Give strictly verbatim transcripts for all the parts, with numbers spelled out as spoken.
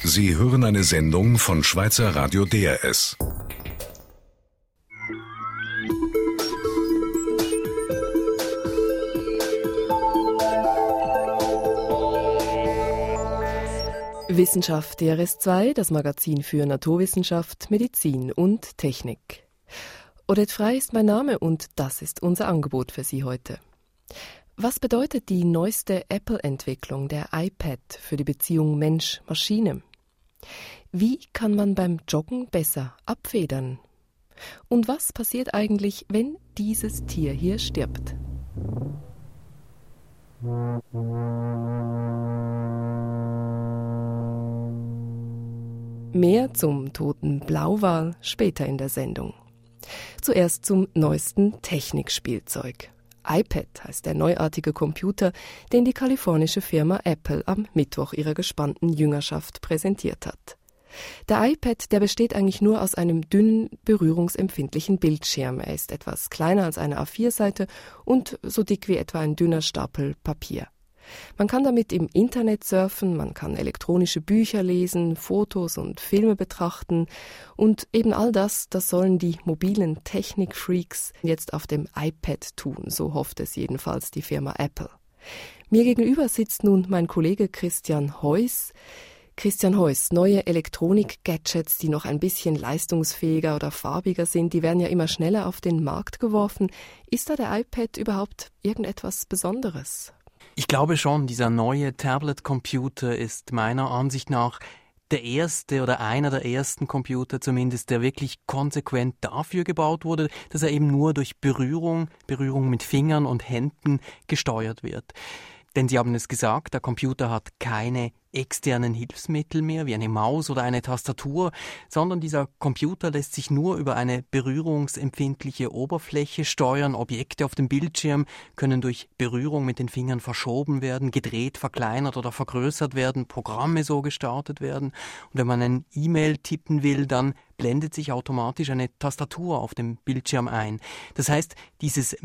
Sie hören eine Sendung von Schweizer Radio D R S. Wissenschaft D R S zwei, das Magazin für Naturwissenschaft, Medizin und Technik. Odette Frey ist mein Name und das ist unser Angebot für Sie heute. Was bedeutet die neueste Apple-Entwicklung, der iPad, für die Beziehung Mensch-Maschine? Wie kann man beim Joggen besser abfedern? Und was passiert eigentlich, wenn dieses Tier hier stirbt? Mehr zum toten Blauwal später in der Sendung. Zuerst zum neuesten Technikspielzeug. iPad heißt der neuartige Computer, den die kalifornische Firma Apple am Mittwoch ihrer gespannten Jüngerschaft präsentiert hat. Der iPad, der besteht eigentlich nur aus einem dünnen, berührungsempfindlichen Bildschirm. Er ist etwas kleiner als eine A vier Seite und so dick wie etwa ein dünner Stapel Papier. Man kann damit im Internet surfen, man kann elektronische Bücher lesen, Fotos und Filme betrachten und eben all das, das sollen die mobilen Technikfreaks jetzt auf dem iPad tun, so hofft es jedenfalls die Firma Apple. Mir gegenüber sitzt nun mein Kollege Christian Heuss. Christian Heuss, neue Elektronik-Gadgets, die noch ein bisschen leistungsfähiger oder farbiger sind, die werden ja immer schneller auf den Markt geworfen. Ist da der iPad überhaupt irgendetwas Besonderes? Ich glaube schon, dieser neue Tablet-Computer ist meiner Ansicht nach der erste oder einer der ersten Computer zumindest, der wirklich konsequent dafür gebaut wurde, dass er eben nur durch Berührung, Berührung mit Fingern und Händen gesteuert wird. Denn Sie haben es gesagt, der Computer hat keine externen Hilfsmittel mehr, wie eine Maus oder eine Tastatur, sondern dieser Computer lässt sich nur über eine berührungsempfindliche Oberfläche steuern. Objekte auf dem Bildschirm können durch Berührung mit den Fingern verschoben werden, gedreht, verkleinert oder vergrößert werden, Programme so gestartet werden. Und wenn man ein E-Mail tippen will, dann blendet sich automatisch eine Tastatur auf dem Bildschirm ein. Das heißt, dieses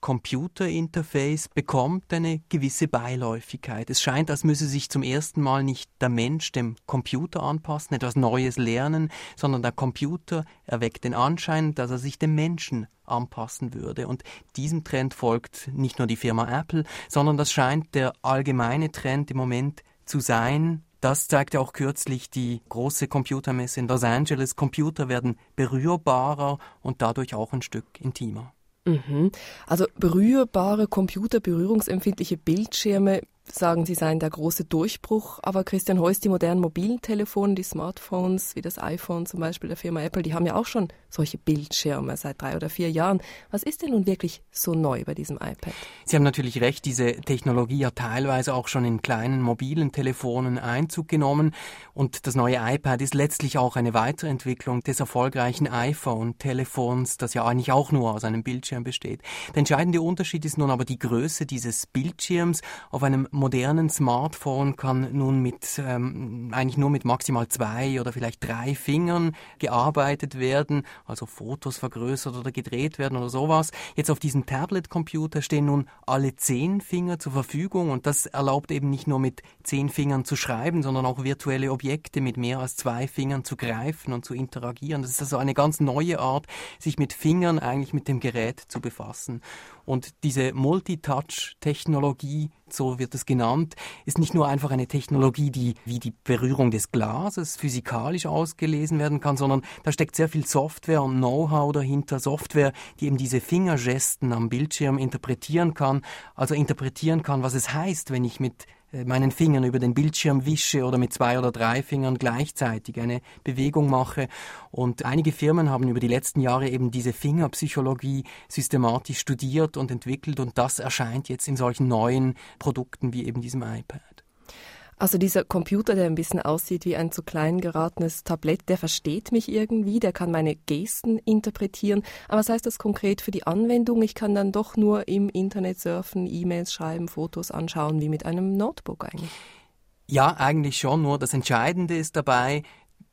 Mensch-Computer-Interface bekommt eine gewisse Beiläufigkeit. Es scheint, als müsse sich zum ersten Mal nicht der Mensch dem Computer anpassen, etwas Neues lernen, sondern der Computer erweckt den Anschein, dass er sich dem Menschen anpassen würde. Und diesem Trend folgt nicht nur die Firma Apple, sondern das scheint der allgemeine Trend im Moment zu sein. Das zeigte auch kürzlich die große Computermesse in Los Angeles. Computer werden berührbarer und dadurch auch ein Stück intimer. Mhm. Also berührbare Computer, berührungsempfindliche Bildschirme, sagen Sie, seien der große Durchbruch. Aber Christian Heuss, die modernen mobilen Telefone, die Smartphones, wie das iPhone zum Beispiel der Firma Apple, die haben ja auch schon solche Bildschirme seit drei oder vier Jahren. Was ist denn nun wirklich so neu bei diesem iPad? Sie haben natürlich recht, diese Technologie hat teilweise auch schon in kleinen mobilen Telefonen Einzug genommen. Und das neue iPad ist letztlich auch eine Weiterentwicklung des erfolgreichen iPhone-Telefons, das ja eigentlich auch nur aus einem Bildschirm besteht. Der entscheidende Unterschied ist nun aber die Größe dieses Bildschirms. Auf einem modernen Smartphone kann nun mit ähm, eigentlich nur mit maximal zwei oder vielleicht drei Fingern gearbeitet werden, also Fotos vergrößert oder gedreht werden oder sowas. Jetzt auf diesem Tablet-Computer stehen nun alle zehn Finger zur Verfügung und das erlaubt eben nicht nur mit zehn Fingern zu schreiben, sondern auch virtuelle Objekte mit mehr als zwei Fingern zu greifen und zu interagieren. Das ist also eine ganz neue Art, sich mit Fingern eigentlich mit dem Gerät zu befassen. Und diese Multitouch-Technologie, so wird es genannt, ist nicht nur einfach eine Technologie, die wie die Berührung des Glases physikalisch ausgelesen werden kann, sondern da steckt sehr viel Software und Know-how dahinter. Software, die eben diese Fingergesten am Bildschirm interpretieren kann, also interpretieren kann, was es heißt, wenn ich mit meinen Fingern über den Bildschirm wische oder mit zwei oder drei Fingern gleichzeitig eine Bewegung mache. Und einige Firmen haben über die letzten Jahre eben diese Fingerpsychologie systematisch studiert und entwickelt und das erscheint jetzt in solchen neuen Produkten wie eben diesem iPad. Also dieser Computer, der ein bisschen aussieht wie ein zu klein geratenes Tablett, der versteht mich irgendwie, der kann meine Gesten interpretieren. Aber was heißt das konkret für die Anwendung? Ich kann dann doch nur im Internet surfen, E-Mails schreiben, Fotos anschauen, wie mit einem Notebook eigentlich. Ja, eigentlich schon, nur das Entscheidende ist dabei,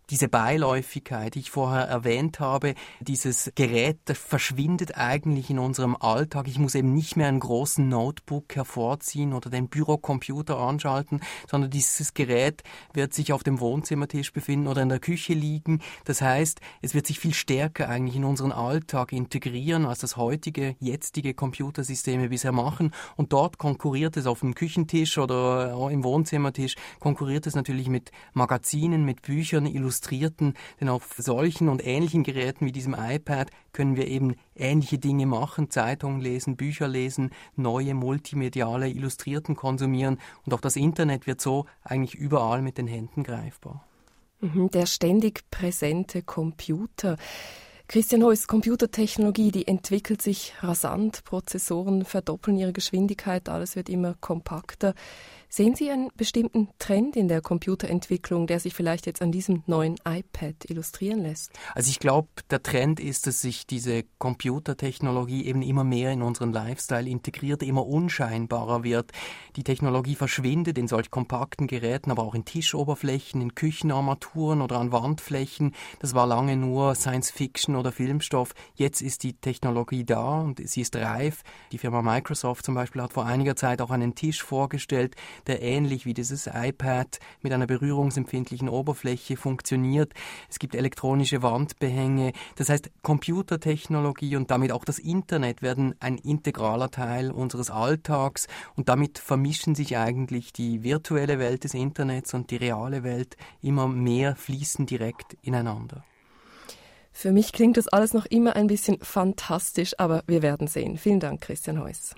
diese Beiläufigkeit, die ich vorher erwähnt habe, dieses Gerät, das verschwindet eigentlich in unserem Alltag. Ich muss eben nicht mehr einen großen Notebook hervorziehen oder den Bürocomputer anschalten, sondern dieses Gerät wird sich auf dem Wohnzimmertisch befinden oder in der Küche liegen. Das heißt, es wird sich viel stärker eigentlich in unseren Alltag integrieren, als das heutige, jetzige Computersysteme bisher machen. Und dort konkurriert es auf dem Küchentisch oder im Wohnzimmertisch, konkurriert es natürlich mit Magazinen, mit Büchern, Illustrationen, Illustrierten, denn auf solchen und ähnlichen Geräten wie diesem iPad können wir eben ähnliche Dinge machen, Zeitungen lesen, Bücher lesen, neue multimediale Illustrierten konsumieren und auch das Internet wird so eigentlich überall mit den Händen greifbar. Der ständig präsente Computer. Christian Heuss, Computertechnologie, die entwickelt sich rasant, Prozessoren verdoppeln ihre Geschwindigkeit, alles wird immer kompakter. Sehen Sie einen bestimmten Trend in der Computerentwicklung, der sich vielleicht jetzt an diesem neuen iPad illustrieren lässt? Also ich glaube, der Trend ist, dass sich diese Computertechnologie eben immer mehr in unseren Lifestyle integriert, immer unscheinbarer wird. Die Technologie verschwindet in solch kompakten Geräten, aber auch in Tischoberflächen, in Küchenarmaturen oder an Wandflächen. Das war lange nur Science-Fiction oder Filmstoff. Jetzt ist die Technologie da und sie ist reif. Die Firma Microsoft zum Beispiel hat vor einiger Zeit auch einen Tisch vorgestellt, der ähnlich wie dieses iPad mit einer berührungsempfindlichen Oberfläche funktioniert. Es gibt elektronische Wandbehänge. Das heißt, Computertechnologie und damit auch das Internet werden ein integraler Teil unseres Alltags und damit vermischen sich eigentlich die virtuelle Welt des Internets und die reale Welt immer mehr, fließen direkt ineinander. Für mich klingt das alles noch immer ein bisschen fantastisch, aber wir werden sehen. Vielen Dank, Christian Heuss.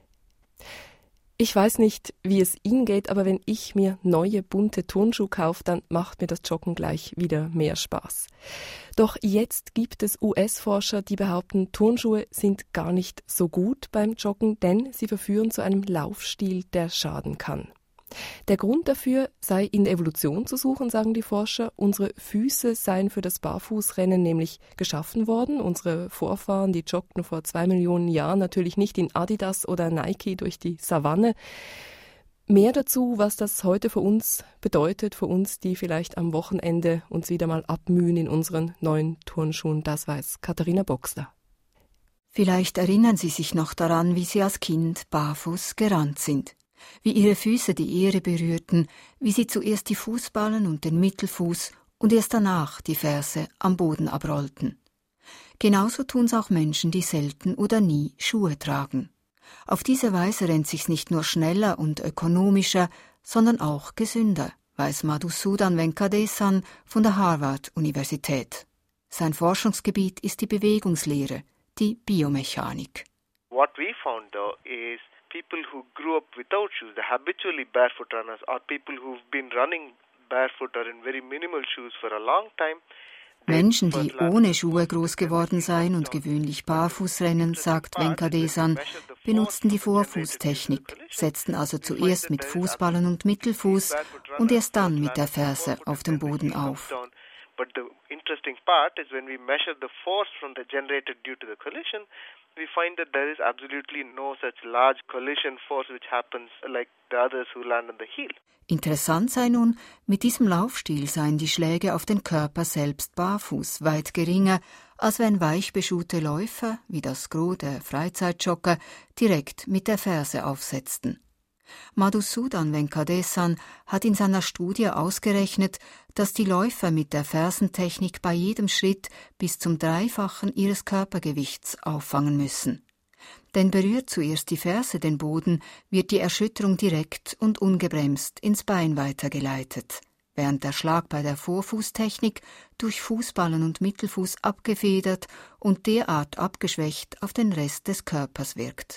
Ich weiß nicht, wie es Ihnen geht, aber wenn ich mir neue bunte Turnschuhe kaufe, dann macht mir das Joggen gleich wieder mehr Spaß. Doch jetzt gibt es U S-Forscher, die behaupten, Turnschuhe sind gar nicht so gut beim Joggen, denn sie verführen zu einem Laufstil, der schaden kann. Der Grund dafür sei in der Evolution zu suchen, sagen die Forscher. Unsere Füße seien für das Barfußrennen nämlich geschaffen worden. Unsere Vorfahren, die joggten vor zwei Millionen Jahren natürlich nicht in Adidas oder Nike durch die Savanne. Mehr dazu, was das heute für uns bedeutet, für uns, die vielleicht am Wochenende uns wieder mal abmühen in unseren neuen Turnschuhen, das weiß Katharina Boxler. Vielleicht erinnern Sie sich noch daran, wie Sie als Kind barfuß gerannt sind. Wie ihre Füße die Erde berührten, wie sie zuerst die Fußballen und den Mittelfuß und erst danach die Ferse am Boden abrollten. Genauso tun's auch Menschen, die selten oder nie Schuhe tragen. Auf diese Weise rennt sich's nicht nur schneller und ökonomischer, sondern auch gesünder, weiß Madhusudan Venkadesan von der Harvard-Universität. Sein Forschungsgebiet ist die Bewegungslehre, die Biomechanik. What we found though is people who grew up without shoes, the habitually barefoot runners, or people who've been running barefoot or in very minimal shoes for a long time. Menschen, die ohne Schuhe groß geworden seien und gewöhnlich barfuß rennen, sagt Venkadesan, benutzten die Vorfußtechnik, setzten also zuerst mit Fußballen und Mittelfuß und erst dann mit der Ferse auf dem Boden auf. But the interesting part is when we measure the force from the generated due to the collision, we find that there is absolutely no such large collision force which happens like the others who land on the heel. Interessant sei nun, mit diesem Laufstil seien die Schläge auf den Körper selbst barfuß weit geringer, als wenn weichbeschuhte Läufer, wie das Gros der Freizeitjogger, direkt mit der Ferse aufsetzten. Madhusudan Venkadesan hat in seiner Studie ausgerechnet, dass die Läufer mit der Fersentechnik bei jedem Schritt bis zum Dreifachen ihres Körpergewichts auffangen müssen. Denn berührt zuerst die Ferse den Boden, wird die Erschütterung direkt und ungebremst ins Bein weitergeleitet, während der Schlag bei der Vorfußtechnik durch Fußballen und Mittelfuß abgefedert und derart abgeschwächt auf den Rest des Körpers wirkt.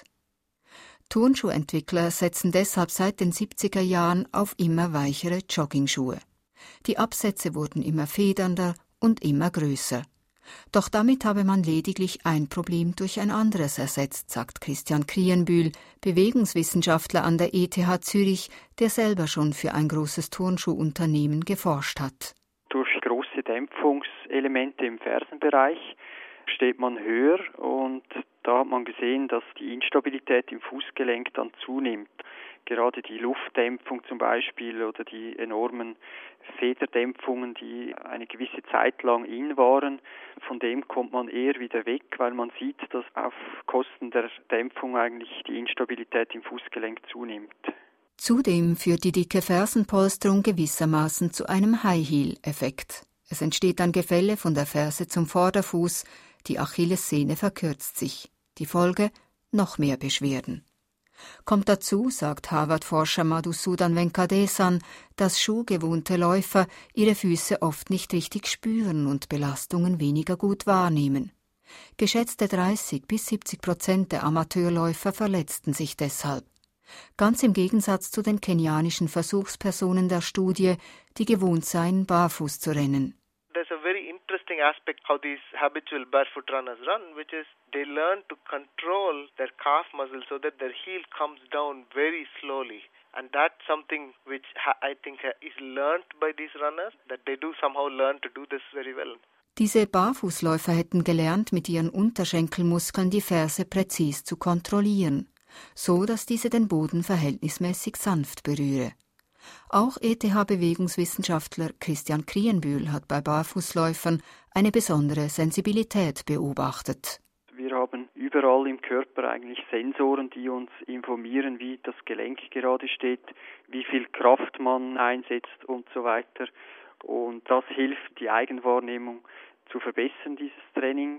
Turnschuhentwickler setzen deshalb seit den siebziger Jahren auf immer weichere Joggingschuhe. Die Absätze wurden immer federnder und immer größer. Doch damit habe man lediglich ein Problem durch ein anderes ersetzt, sagt Christian Krienbühl, Bewegungswissenschaftler an der E T H Zürich, der selber schon für ein großes Turnschuhunternehmen geforscht hat. Durch große Dämpfungselemente im Fersenbereich steht man höher und da hat man gesehen, dass die Instabilität im Fußgelenk dann zunimmt. Gerade die Luftdämpfung zum Beispiel oder die enormen Federdämpfungen, die eine gewisse Zeit lang in waren, von dem kommt man eher wieder weg, weil man sieht, dass auf Kosten der Dämpfung eigentlich die Instabilität im Fußgelenk zunimmt. Zudem führt die dicke Fersenpolsterung gewissermaßen zu einem High-Heel-Effekt. Es entsteht ein Gefälle von der Ferse zum Vorderfuß, die Achillessehne verkürzt sich. Die Folge? Noch mehr Beschwerden. Kommt dazu, sagt Harvard-Forscher Madhusudan Venkadesan, dass schuhgewohnte Läufer ihre Füße oft nicht richtig spüren und Belastungen weniger gut wahrnehmen. Geschätzte dreißig bis siebzig Prozent der Amateurläufer verletzten sich deshalb. Ganz im Gegensatz zu den kenianischen Versuchspersonen der Studie, die gewohnt seien, barfuß zu rennen. There's a very interesting aspect how these habitual barefoot runners run, which is they learn to control their calf muscle so that their heel comes down very slowly. And that's something which I think is learned by these runners, that they do somehow learn to do this very well. Diese Barfußläufer hätten gelernt, mit ihren Unterschenkelmuskeln die Ferse präzis zu kontrollieren, so dass diese den Boden verhältnismäßig sanft berühre. Auch E T H-Bewegungswissenschaftler Christian Krienbühl hat bei Barfußläufern eine besondere Sensibilität beobachtet. Wir haben überall im Körper eigentlich Sensoren, die uns informieren, wie das Gelenk gerade steht, wie viel Kraft man einsetzt und so weiter. Und das hilft, die Eigenwahrnehmung zu verbessern, dieses Training.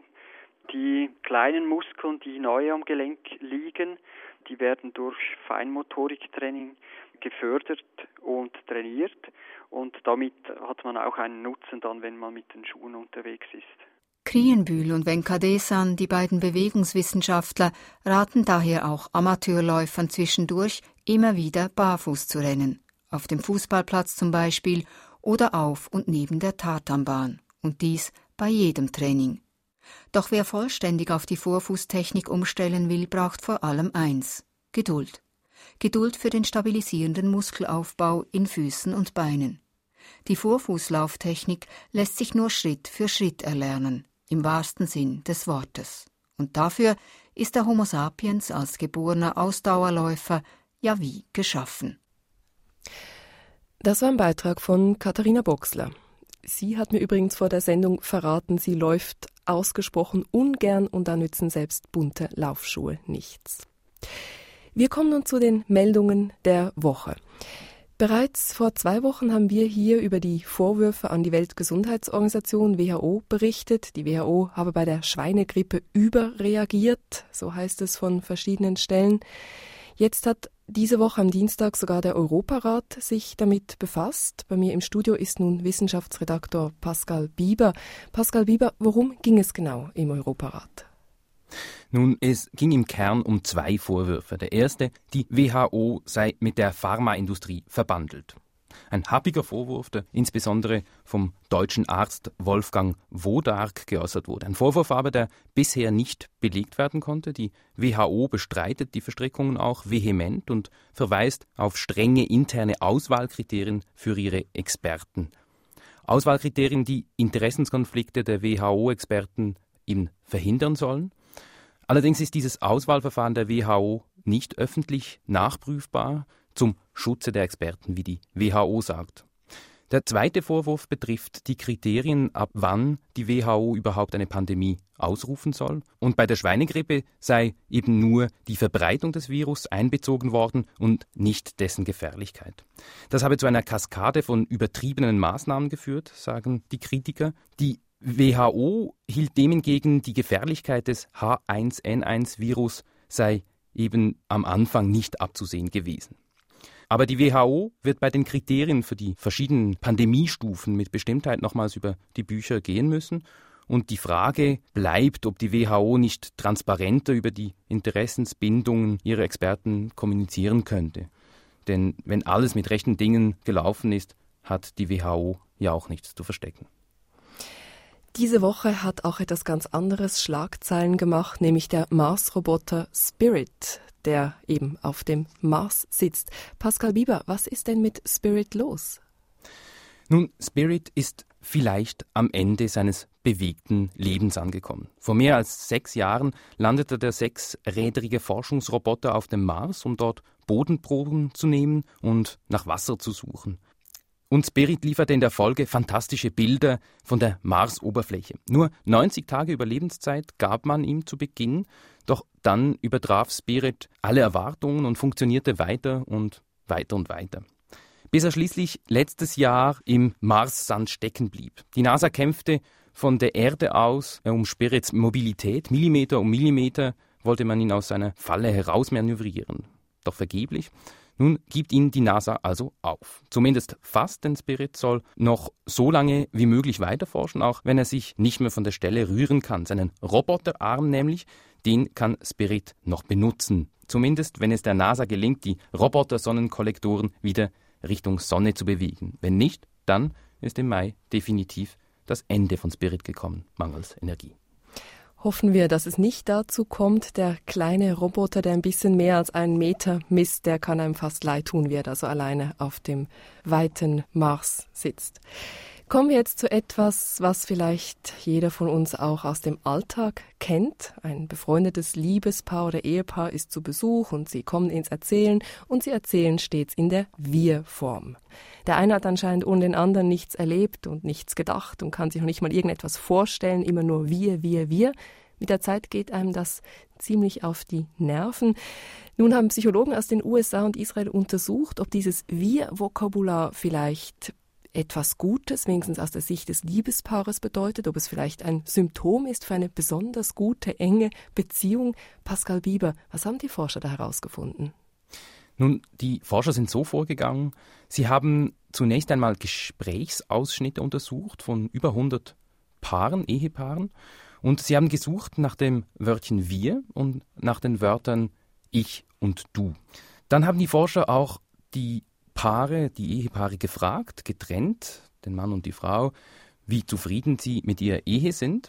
Die kleinen Muskeln, die neu am Gelenk liegen, die werden durch Feinmotoriktraining gefördert und trainiert. Und damit hat man auch einen Nutzen dann, wenn man mit den Schuhen unterwegs ist. Krienbühl und Venkadesan, die beiden Bewegungswissenschaftler, raten daher auch Amateurläufern zwischendurch, immer wieder barfuß zu rennen. Auf dem Fußballplatz zum Beispiel oder auf und neben der Tatanbahn. Und dies bei jedem Training. Doch wer vollständig auf die Vorfußtechnik umstellen will, braucht vor allem eins: Geduld. Geduld für den stabilisierenden Muskelaufbau in Füßen und Beinen. Die Vorfußlauftechnik lässt sich nur Schritt für Schritt erlernen, im wahrsten Sinn des Wortes. Und dafür ist der Homo sapiens als geborener Ausdauerläufer ja wie geschaffen. Das war ein Beitrag von Katharina Boxler. Sie hat mir übrigens vor der Sendung verraten, sie läuft ausgesprochen ungern und da nützen selbst bunte Laufschuhe nichts. Wir kommen nun zu den Meldungen der Woche. Bereits vor zwei Wochen haben wir hier über die Vorwürfe an die Weltgesundheitsorganisation W H O berichtet. Die W H O habe bei der Schweinegrippe überreagiert, so heißt es von verschiedenen Stellen. Jetzt hat diese Woche am Dienstag sogar der Europarat sich damit befasst. Bei mir im Studio ist nun Wissenschaftsredaktor Pascal Bieber. Pascal Bieber, worum ging es genau im Europarat? Nun, es ging im Kern um zwei Vorwürfe. Der erste, die W H O sei mit der Pharmaindustrie verbandelt. Ein happiger Vorwurf, der insbesondere vom deutschen Arzt Wolfgang Wodarg geäußert wurde. Ein Vorwurf aber, der bisher nicht belegt werden konnte. Die W H O bestreitet die Verstrickungen auch vehement und verweist auf strenge interne Auswahlkriterien für ihre Experten. Auswahlkriterien, die Interessenskonflikte der W H O-Experten eben verhindern sollen. Allerdings ist dieses Auswahlverfahren der W H O nicht öffentlich nachprüfbar zum Schutze der Experten, wie die W H O sagt. Der zweite Vorwurf betrifft die Kriterien, ab wann die W H O überhaupt eine Pandemie ausrufen soll. Und bei der Schweinegrippe sei eben nur die Verbreitung des Virus einbezogen worden und nicht dessen Gefährlichkeit. Das habe zu einer Kaskade von übertriebenen Maßnahmen geführt, sagen die Kritiker. Die W H O hielt dem hingegen, die Gefährlichkeit des H eins N eins Virus sei eben am Anfang nicht abzusehen gewesen. Aber die W H O wird bei den Kriterien für die verschiedenen Pandemiestufen mit Bestimmtheit nochmals über die Bücher gehen müssen. Und die Frage bleibt, ob die W H O nicht transparenter über die Interessensbindungen ihrer Experten kommunizieren könnte. Denn wenn alles mit rechten Dingen gelaufen ist, hat die W H O ja auch nichts zu verstecken. Diese Woche hat auch etwas ganz anderes Schlagzeilen gemacht, nämlich der Mars-Roboter Spirit, der eben auf dem Mars sitzt. Pascal Bieber, was ist denn mit Spirit los? Nun, Spirit ist vielleicht am Ende seines bewegten Lebens angekommen. Vor mehr als sechs Jahren landete der sechsrädrige Forschungsroboter auf dem Mars, um dort Bodenproben zu nehmen und nach Wasser zu suchen. Und Spirit lieferte in der Folge fantastische Bilder von der Marsoberfläche. Nur neunzig Tage Überlebenszeit gab man ihm zu Beginn, doch dann übertraf Spirit alle Erwartungen und funktionierte weiter und weiter und weiter. Bis er schließlich letztes Jahr im Marssand stecken blieb. Die NASA kämpfte von der Erde aus um Spirits Mobilität. Millimeter um Millimeter wollte man ihn aus seiner Falle herausmanövrieren. Doch vergeblich. Nun gibt ihn die NASA also auf. Zumindest fast, denn Spirit soll noch so lange wie möglich weiterforschen, auch wenn er sich nicht mehr von der Stelle rühren kann. Seinen Roboterarm nämlich, den kann Spirit noch benutzen. Zumindest, wenn es der NASA gelingt, die Roboter-Sonnenkollektoren wieder Richtung Sonne zu bewegen. Wenn nicht, dann ist im Mai definitiv das Ende von Spirit gekommen, mangels Energie. Hoffen wir, dass es nicht dazu kommt. Der kleine Roboter, der ein bisschen mehr als einen Meter misst, der kann einem fast leid tun, wie er da so alleine auf dem weiten Mars sitzt. Kommen wir jetzt zu etwas, was vielleicht jeder von uns auch aus dem Alltag kennt. Ein befreundetes Liebespaar oder Ehepaar ist zu Besuch und sie kommen ins Erzählen und sie erzählen stets in der Wir-Form. Der eine hat anscheinend ohne den anderen nichts erlebt und nichts gedacht und kann sich noch nicht mal irgendetwas vorstellen, immer nur wir, wir, wir. Mit der Zeit geht einem das ziemlich auf die Nerven. Nun haben Psychologen aus den U S A und Israel untersucht, ob dieses Wir-Vokabular vielleicht etwas Gutes, wenigstens aus der Sicht des Liebespaares bedeutet, ob es vielleicht ein Symptom ist für eine besonders gute, enge Beziehung. Pascal Bieber, was haben die Forscher da herausgefunden? Nun, die Forscher sind so vorgegangen, sie haben zunächst einmal Gesprächsausschnitte untersucht von über hundert Paaren, Ehepaaren, und sie haben gesucht nach dem Wörtchen wir und nach den Wörtern ich und du. Dann haben die Forscher auch die Paare, die Ehepaare gefragt, getrennt, den Mann und die Frau, wie zufrieden sie mit ihrer Ehe sind.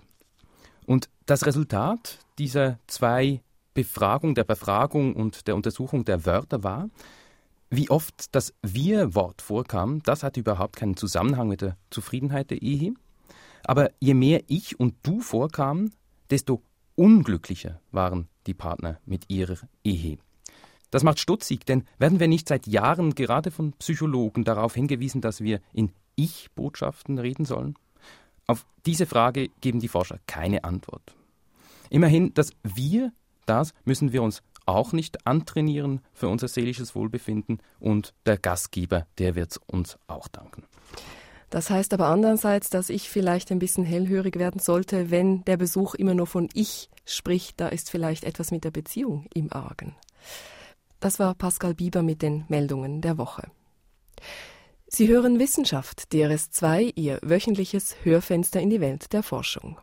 Und das Resultat dieser zwei Befragung, der Befragung und der Untersuchung der Wörter war, wie oft das Wir-Wort vorkam, das hatte überhaupt keinen Zusammenhang mit der Zufriedenheit der Ehe. Aber je mehr Ich und Du vorkamen, desto unglücklicher waren die Partner mit ihrer Ehe. Das macht stutzig, denn werden wir nicht seit Jahren gerade von Psychologen darauf hingewiesen, dass wir in Ich-Botschaften reden sollen? Auf diese Frage geben die Forscher keine Antwort. Immerhin, das Wir, das müssen wir uns auch nicht antrainieren für unser seelisches Wohlbefinden und der Gastgeber, der wird uns auch danken. Das heißt aber andererseits, dass ich vielleicht ein bisschen hellhörig werden sollte, wenn der Besuch immer nur von Ich spricht, da ist vielleicht etwas mit der Beziehung im Argen. Das war Pascal Bieber mit den Meldungen der Woche. Sie hören Wissenschaft, D R S zwei, Ihr wöchentliches Hörfenster in die Welt der Forschung.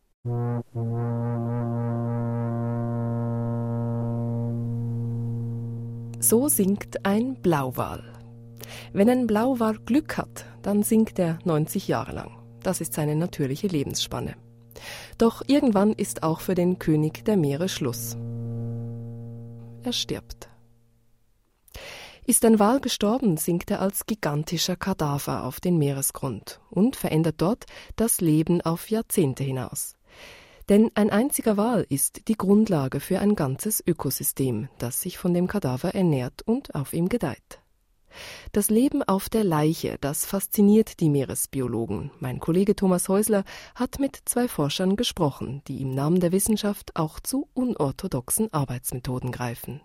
So singt ein Blauwal. Wenn ein Blauwal Glück hat, dann singt er neunzig Jahre lang. Das ist seine natürliche Lebensspanne. Doch irgendwann ist auch für den König der Meere Schluss. Er stirbt. Ist ein Wal gestorben, sinkt er als gigantischer Kadaver auf den Meeresgrund und verändert dort das Leben auf Jahrzehnte hinaus. Denn ein einziger Wal ist die Grundlage für ein ganzes Ökosystem, das sich von dem Kadaver ernährt und auf ihm gedeiht. Das Leben auf der Leiche, das fasziniert die Meeresbiologen. Mein Kollege Thomas Häusler hat mit zwei Forschern gesprochen, die im Namen der Wissenschaft auch zu unorthodoxen Arbeitsmethoden greifen.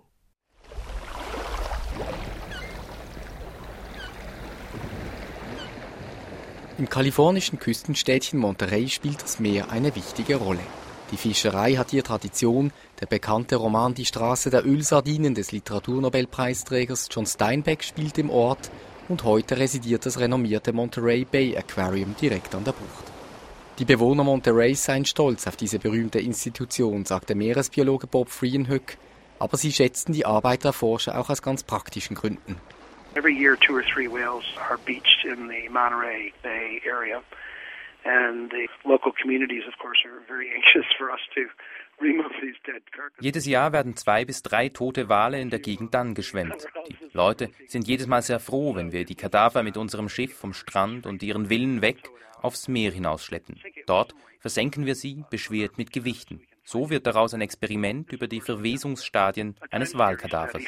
Im kalifornischen Küstenstädtchen Monterey spielt das Meer eine wichtige Rolle. Die Fischerei hat hier Tradition. Der bekannte Roman Die Straße der Ölsardinen des Literaturnobelpreisträgers John Steinbeck spielt im Ort und heute residiert das renommierte Monterey Bay Aquarium direkt an der Bucht. Die Bewohner Montereys seien stolz auf diese berühmte Institution, sagt der Meeresbiologe Bob Friedenhoek, aber sie schätzen die Arbeit der Forscher auch aus ganz praktischen Gründen. Every year, two or three whales are beached in the Monterey Bay area, and the local communities, of course, are very anxious for us to remove these dead carcasses. Jedes Jahr werden zwei bis drei tote Wale in der Gegend dann geschwemmt. Die Leute sind jedes Mal sehr froh, wenn wir die Kadaver mit unserem Schiff vom Strand und ihren Villen weg aufs Meer hinausschleppen. Dort versenken wir sie, beschwert mit Gewichten. So wird daraus ein Experiment über die Verwesungsstadien eines Walkadavers.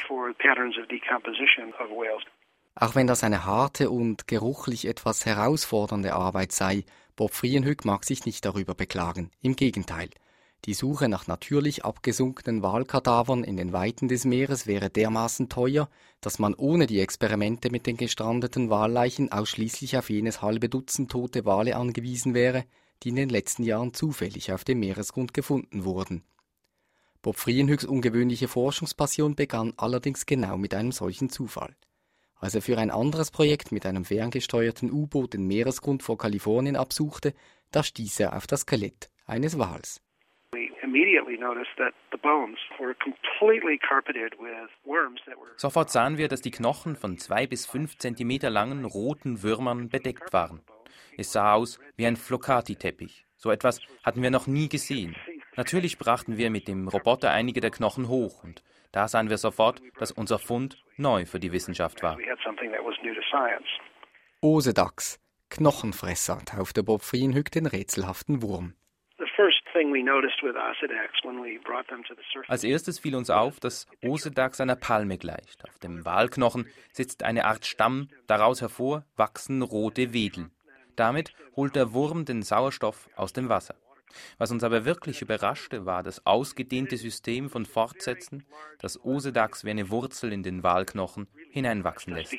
Auch wenn das eine harte und geruchlich etwas herausfordernde Arbeit sei, Bob Friehenhück mag sich nicht darüber beklagen. Im Gegenteil. Die Suche nach natürlich abgesunkenen Walkadavern in den Weiten des Meeres wäre dermaßen teuer, dass man ohne die Experimente mit den gestrandeten Walleichen ausschließlich auf jenes halbe Dutzend tote Wale angewiesen wäre, die in den letzten Jahren zufällig auf dem Meeresgrund gefunden wurden. Bob Friehenhücks ungewöhnliche Forschungspassion begann allerdings genau mit einem solchen Zufall. Als er für ein anderes Projekt mit einem ferngesteuerten U-Boot den Meeresgrund vor Kalifornien absuchte, da stieß er auf das Skelett eines Wals. Sofort sahen wir, dass die Knochen von zwei bis fünf Zentimeter langen roten Würmern bedeckt waren. Es sah aus wie ein Flocati-Teppich. So etwas hatten wir noch nie gesehen. Natürlich brachten wir mit dem Roboter einige der Knochen hoch und da sahen wir sofort, dass unser Fund neu für die Wissenschaft war. Osedachs, Knochenfresser, taufte Bob Friehenhück den rätselhaften Wurm. Als erstes fiel uns auf, dass Osedachs einer Palme gleicht. Auf dem Walknochen sitzt eine Art Stamm, daraus hervor wachsen rote Wedel. Damit holt der Wurm den Sauerstoff aus dem Wasser. Was uns aber wirklich überraschte, war das ausgedehnte System von Fortsätzen, das Osedachs wie eine Wurzel in den Walknochen hineinwachsen lässt.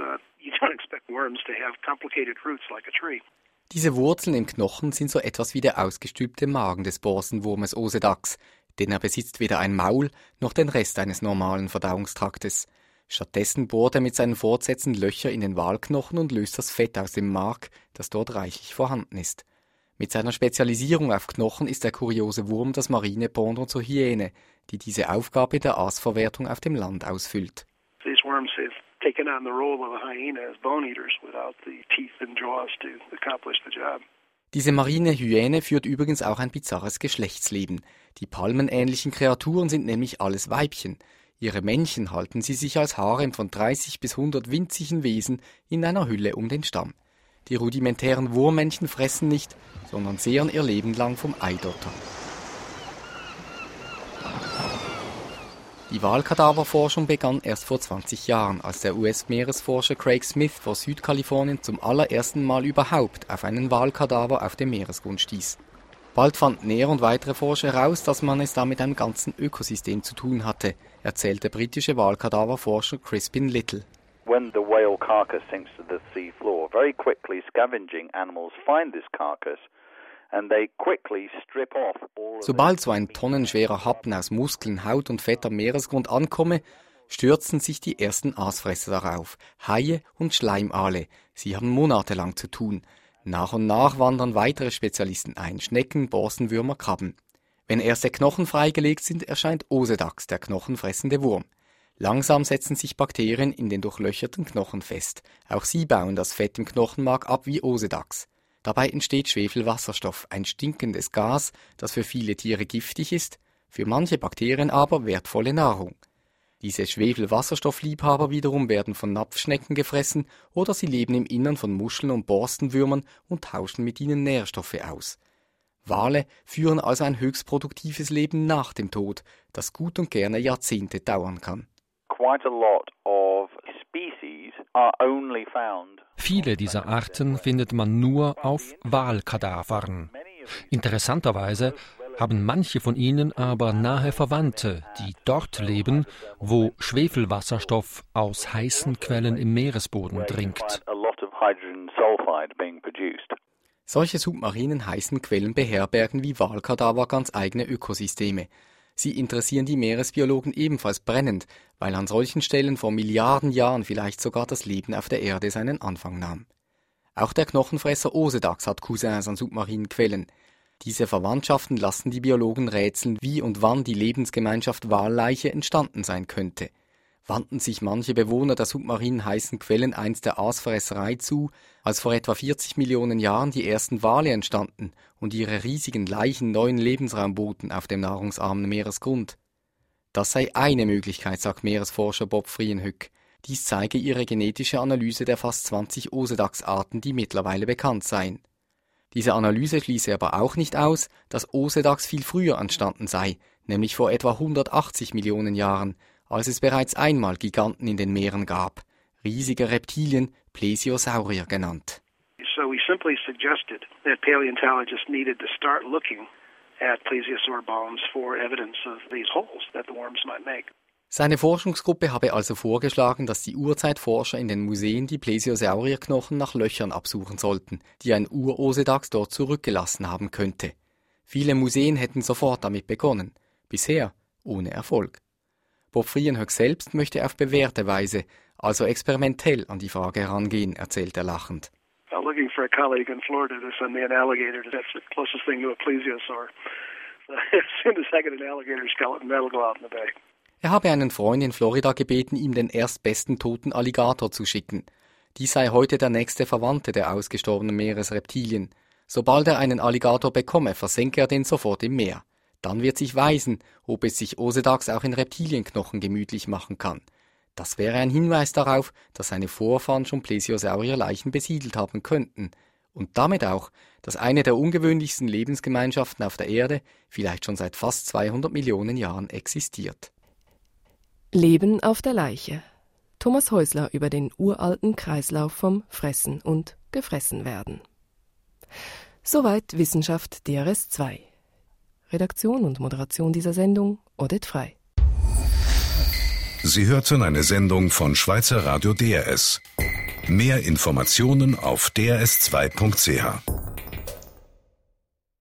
Diese Wurzeln im Knochen sind so etwas wie der ausgestülpte Magen des Borstenwurmes Osedachs, denn er besitzt weder ein Maul noch den Rest eines normalen Verdauungstraktes. Stattdessen bohrt er mit seinen Fortsätzen Löcher in den Walknochen und löst das Fett aus dem Mark, das dort reichlich vorhanden ist. Mit seiner Spezialisierung auf Knochen ist der kuriose Wurm das marine Pendant zur Hyäne, die diese Aufgabe der Aasverwertung auf dem Land ausfüllt. These worms have taken on the role of a hyena as bone eaters without the teeth and jaws to accomplish the job. Diese marine Hyäne führt übrigens auch ein bizarres Geschlechtsleben. Die palmenähnlichen Kreaturen sind nämlich alles Weibchen. Ihre Männchen halten sie sich als Harem von dreißig bis hundert winzigen Wesen in einer Hülle um den Stamm. Die rudimentären Wurmmännchen fressen nicht, sondern zehren ihr Leben lang vom Eidotter. Die Walkadaverforschung begann erst vor zwanzig Jahren, als der U S-Meeresforscher Craig Smith vor Südkalifornien zum allerersten Mal überhaupt auf einen Walkadaver auf dem Meeresgrund stieß. Bald fanden er und weitere Forscher heraus, dass man es da mit einem ganzen Ökosystem zu tun hatte, erzählt der britische Walkadaverforscher Crispin Little. When the whale carcass sinks to the sea floor, very quickly scavenging animals find this carcass and they quickly strip off all. Sobald so ein tonnenschwerer Happen aus Muskeln, Haut und Fett am Meeresgrund ankomme, stürzen sich die ersten Aasfresser darauf, Haie und Schleimaale. Sie haben monatelang zu tun. Nach und nach wandern weitere Spezialisten ein, Schnecken, Borstenwürmer, Krabben. Wenn erste Knochen freigelegt sind, erscheint Osedachs, der knochenfressende Wurm. Langsam setzen sich Bakterien in den durchlöcherten Knochen fest. Auch sie bauen das Fett im Knochenmark ab wie Osedachs. Dabei entsteht Schwefelwasserstoff, ein stinkendes Gas, das für viele Tiere giftig ist, für manche Bakterien aber wertvolle Nahrung. Diese Schwefelwasserstoffliebhaber wiederum werden von Napfschnecken gefressen oder sie leben im Innern von Muscheln und Borstenwürmern und tauschen mit ihnen Nährstoffe aus. Wale führen also ein höchst produktives Leben nach dem Tod, das gut und gerne Jahrzehnte dauern kann. Viele dieser Arten findet man nur auf Walkadavern. Interessanterweise haben manche von ihnen aber nahe Verwandte, die dort leben, wo Schwefelwasserstoff aus heißen Quellen im Meeresboden dringt. Solche submarinen heißen Quellen beherbergen wie Walkadaver ganz eigene Ökosysteme. Sie interessieren die Meeresbiologen ebenfalls brennend, weil an solchen Stellen vor Milliarden Jahren vielleicht sogar das Leben auf der Erde seinen Anfang nahm. Auch der Knochenfresser Osedachs hat Cousins an submarinen Quellen. Diese Verwandtschaften lassen die Biologen rätseln, wie und wann die Lebensgemeinschaft Walleiche entstanden sein könnte. Wandten sich manche Bewohner der submarinen heißen Quellen einst der Aasfresserei zu, als vor etwa vierzig Millionen Jahren die ersten Wale entstanden und ihre riesigen Leichen neuen Lebensraum boten auf dem nahrungsarmen Meeresgrund? Das sei eine Möglichkeit, sagt Meeresforscher Bob Friehenhück. Dies zeige ihre genetische Analyse der fast zwanzig Osedachsarten, die mittlerweile bekannt seien. Diese Analyse schließe aber auch nicht aus, dass Osedax viel früher entstanden sei, nämlich vor etwa hundertachtzig Millionen Jahren, als es bereits einmal Giganten in den Meeren gab, riesige Reptilien, Plesiosaurier genannt. So we simply suggested that paleontologists needed to start looking at plesiosaur bones for evidence of these holes that the worms might make. Seine Forschungsgruppe habe also vorgeschlagen, dass die Urzeitforscher in den Museen die Plesiosaurierknochen nach Löchern absuchen sollten, die ein Ur-Osedax dort zurückgelassen haben könnte. Viele Museen hätten sofort damit begonnen, bisher ohne Erfolg. Bob Friedenhoek selbst möchte auf bewährte Weise, also experimentell an die Frage herangehen, erzählt er lachend. I'm looking for a colleague in Florida to send me an alligator. That's the closest thing to a plesiosaur. So as soon as I get an alligator skeleton, that'll go out in the bay. Er habe einen Freund in Florida gebeten, ihm den erstbesten toten Alligator zu schicken. Dies sei heute der nächste Verwandte der ausgestorbenen Meeresreptilien. Sobald er einen Alligator bekomme, versenke er den sofort im Meer. Dann wird sich weisen, ob es sich Osedax auch in Reptilienknochen gemütlich machen kann. Das wäre ein Hinweis darauf, dass seine Vorfahren schon Plesiosaurierleichen besiedelt haben könnten. Und damit auch, dass eine der ungewöhnlichsten Lebensgemeinschaften auf der Erde vielleicht schon seit fast zweihundert Millionen Jahren existiert. Leben auf der Leiche. Thomas Häusler über den uralten Kreislauf vom Fressen und Gefressenwerden. Soweit Wissenschaft D R S zwei. Redaktion und Moderation dieser Sendung Odette Frey. Sie hörten eine Sendung von Schweizer Radio D R S. Mehr Informationen auf d r s zwei punkt c h.